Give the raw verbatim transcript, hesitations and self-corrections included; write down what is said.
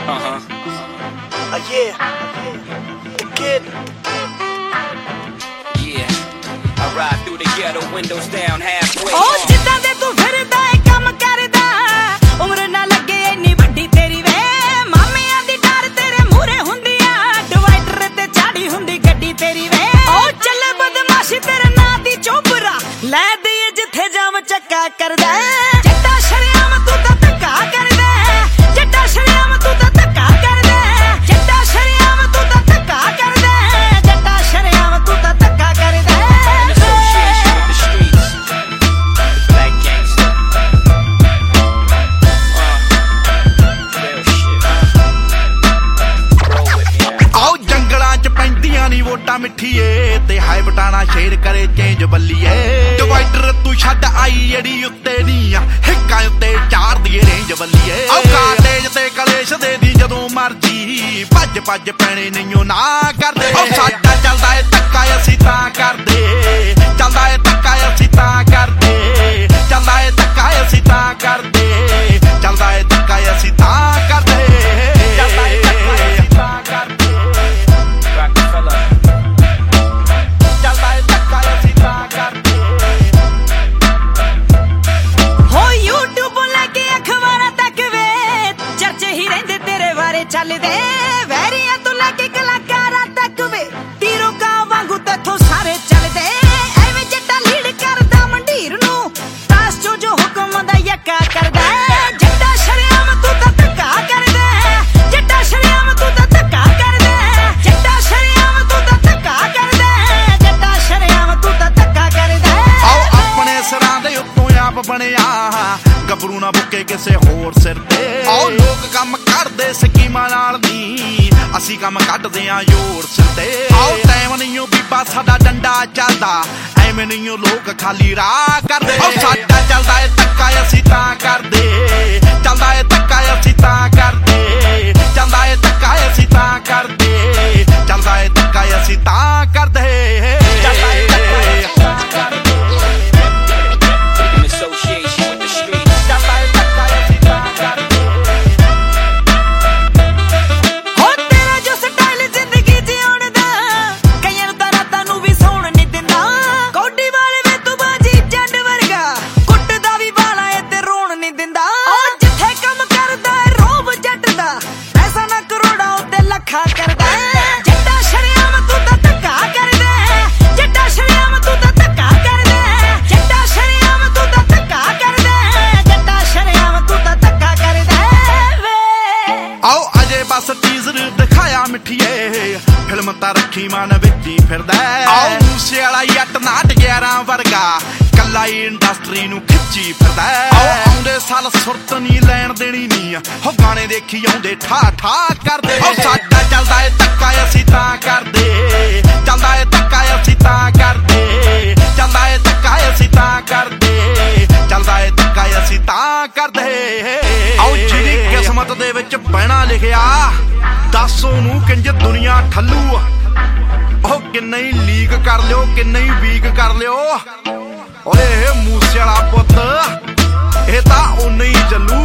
Uh-huh. Uh, yeah. The kid. Yeah. I ride through the ghetto, windows down halfway. Oh, ਜਿੱਦਾਂ ਦੇ ਤੂੰ ਫਿਰਦਾ ਏ ਕੰਮ ਕਰਦਾ, ਉਮਰ ਨਾ ਲੱਗੇ ਇੰਨੀ ਵੱਡੀ ਤੇਰੀ ਵੇ। ਮਾਮਿਆਂ ਦੀ ਡਰ ਤੇਰੇ ਮੂਹਰੇ ਹੁੰਦੀ ਆ, ਡਿਵਾਈਡਰ ਤੇ ਚਾੜੀ ਹੁੰਦੀ ਗੱਡੀ ਤੇਰੀ ਵੇ। ਉਹ ਚੱਲੇ ਬਦਮਾਸ਼ੀ ਤੇਰੇ ਨਾਂ ਦੀ ਚੋਬਰਾ, ਲੈ ਦਈਏ ਜਿੱਥੇ ਜਾਮ ਚੱਕਾ ਕਰਦਾ। ਜੱਟਾ ਸ਼ਰਿਆਮ ਤੂੰ ਤਾਂ ਧੱਕਾ ਕਰਦਾ, ਜੱਟਾ ਸ਼ਰਿਆਮ ਤੂੰ ਤਾਂ ਧੱਕਾ ਕਰਦਾ, ਜੱਟਾ ਸ਼ਰਿਆਮ ਤੂੰ ਤਾਂ ਧੱਕਾ ਕਰਦਾ, ਜੱਟਾ ਸ਼ਰਿਆਮ ਤੂੰ ਤਾਂ ਧੱਕਾ ਕਰਦਾ। ਵੋਟਾਂ ਮਿੱਠੀਏ ਤੇ ਹਾਏ ਬਟਾਣਾ ਸ਼ੇਰ ਕਰੇ ਚੇਂਜ ਬੱਲੀਏ। ਡਿਵਾਈਡਰ ਤੂੰ ਛੱਡ ਆਈ ਜਿਹੜੀ ਉੱਤੇ ਨੀ ਆ, ਹਿੱਕਾਂ ਉੱਤੇ ਚਾਰ ਦੀਏ ਰੇਂਜ ਬੱਲੀਏ। ਆਹ ਕਾਟੇਜ ਤੇ ਕਲੇਸ਼ ਦੇ ਦੀ ਜਦੋਂ ਮਰਜੀ, ਭੱਜ ਭੱਜ ਪੈਣੇ ਨਹੀਂਓ ਨਾ ਕਰਦੇ। ਉਹ ਸਾਡਾ ਚੱਲਦਾ ਏ ਧੱਕਾ ਅਸੀਂ ਤਾਂ ਕਰਦੇ, ਚੱਲਦਾ ਏ ਧੱਕਾ ਅਸੀਂ ਤਾਂ ਕਰਦੇ, ਚੱਲਦਾ ਏ ਧੱਕਾ ਅਸੀਂ ਤਾਂ ਕਰਦੇ, ਚੱਲਦਾ ਏ ਧੱਕਾ ਅਸੀਂ ਤਾਂ ਕਰਦੇ, ਚੱਲਦਾ ਏ ਧੱਕਾ ਅਸੀਂ ਤਾਂ ਕਰਦੇ। ਚੱਲਦੇ ਵੈਰੀਆਂ ਤੋਂ ਲੈ ਕੇ ਕਲਾਕਾਰਾਂ ਤੱਕ ਵੇ, ਤੀਰੋਂ ਕਾਂ ਵਾਂਗੂ ਤੇਥੋਂ ਸਾਰੇ ਚੱਲਦੇ। ਐਵੇਂ ਜੱਟਾ ਲੀਡ ਕਰਦਾ ਮੰਡੀਰ ਨੂੰ, ਤਾਸ ਚੋਂ ਜੋ ਹੁਕਮ ਦਾ ਯੱਕਾ ਕਰਦਾ। ਜੱਟਾ ਸ਼ਰਿਆਮ ਤੂੰ ਤਾਂ ਧੱਕਾ ਕਰਦਾ, ਜੱਟਾ ਸ਼ਰਿਆਮ ਤੂੰ ਤਾਂ ਧੱਕਾ ਕਰਦਾ, ਜੱਟਾ ਸ਼ਰਿਆਮ ਤੂੰ ਤਾਂ ਧੱਕਾ ਕਰਦਾ, ਜੱਟਾ ਸ਼ਰਿਆਮ ਤੂੰ ਤਾਂ ਧੱਕਾ ਕਰਦਾ। ਆਓ ਆਪਣੇ ਸਿਰਾਂ ਦੇ ਉੱਤੋਂ ਆਪ ਬਣਿਆ, ਗੱਭਰੂ ਨਾ ਬੁੱਕੇ ਕਿਸੇ ਹੋਰ ਸਿਰ ਤੇ। ਆਓ ਲੋਕ ਕੰਮ ਕਰਦੇ ਸਕੀਮਾਂ ਨਾਲ ਨੀ, ਅਸੀਂ ਕੰਮ ਕੱਢਦੇ ਆਂ ਜ਼ੋਰ ਸਿਰ ਤੇ। ਆਓ ਟਾਈਮ ਨਹੀਂਓ ਬੀਬਾ ਸਾਡਾ ਡੰਡਾ ਚੱਲਦਾ, ਐਵੇਂ ਨਹੀਂਓ ਲੋਕ ਖਾਲੀ ਰਾਹ ਕਰਦੇ। ਉਹ ਸਾਡਾ ਚੱਲਦਾ ਏ ਧੱਕਾ ਅਸੀਂ ਤਾਂ ਕਰਦੇ, ਚੱਲਦਾ ਏ ਧੱਕਾ ਅਸੀਂ ਤਾਂ ਕਰਦੇ, ਚੱਲਦਾ ਏ ਧੱਕਾ ਅਸੀਂ ਤਾਂ ਕਰਦੇ, ਚੱਲਦਾ ਏ ਧੱਕਾ ਅਸੀਂ ਤਾਂ ਕਰਦੇ, ਚੱਲਦਾ ਏ ਧੱਕਾ ਅਸੀਂ ਤਾਂ ਕਰਦੇ। ਜੱਟਾ ਸ਼ਰਿਆਮ ਤੂੰ ਤਾਂ ਧੱਕਾ ਕਰਦਾ, ਜੱਟਾ ਸ਼ਰਿਆਮ ਤੂੰ ਤਾਂ ਧੱਕਾ ਕਰਦਾ, ਜੱਟਾ ਸ਼ਰਿਆਮ ਤੂੰ ਤਾਂ ਧੱਕਾ ਕਰਦਾ, ਜੱਟਾ ਸ਼ਰਿਆਮ ਤੂੰ ਤਾਂ ਧੱਕਾ ਕਰਦਾ ਵੇ। ਆਓ ਅਜੇ ਬਸ ਟੀਜ਼ਰ ਦਿਖਾਇਆ ਮਿੱਠੀਏ, ਫਿਲਮ ਤਾਂ ਰੱਖੀ ਮਨ ਵਿੱਚ ਹੀ ਫਿਰਦਾ। ਆਓ ਮੂਸੇ ਵਾਲਾ ਜੱਟ ਨਾਟ ਗਿਆਰਾਂ ਵਰਗਾ, ਕੱਲਾ ਹੀ ਇੰਡਸਟਰੀ ਨੂੰ ਖਿੱਚੀ ਫਿਰਦਾ। ਆਓ ਆਉਂਦੇ ਸਾਲ ਸੁਰਤ ਨੀ ਲੈਣ ਦੇਣੀ ਨੀ, ਹੋ ਗਾਣੇ ਦੇਖੀ ਆਉਂਦੇ ਠਾ ਠਾ ਕਰਦੇ। ਉਹ ਸਾਡਾ ਚੱਲਦਾ ਏ ਧੱਕਾ ਅਸੀਂ ਤਾਂ ਕਰਦੇ, ਚੱਲਦਾ ਏ ਧੱਕਾ ਅਸੀਂ ਤਾਂ ਕਰਦੇ, ਚੱਲਦਾ ਏ ਧੱਕਾ ਅਸੀਂ ਤਾਂ ਕਰਦੇ, ਚੱਲਦਾ ਏ ਧੱਕਾ ਅਸੀਂ ਤਾਂ ਕਰਦੇ। ਆਓ ਜਿਹਦੀ ਕਿਸਮਤ ਦੇ ਵਿੱਚ ਬਹਿਣਾ ਲਿਖਿਆ, ਦੱਸ ਉਹਨੂੰ ਕਿੰਜ ਦੁਨੀਆ ਠੱਲੂ। ਉਹ ਕਿੰਨਾ ਹੀ ਲੀਕ ਕਰ ਲਿਓ, ਕਿੰਨਾ ਹੀ ਵੀਕ ਕਰ ਲਿਓ, ਓਏ ਮੂਸੇ ਵਾਲਾ ਪੁੱਤ ਇਹ ਤਾਂ ਓਨੇ ਹੀ ਚੱਲੂ।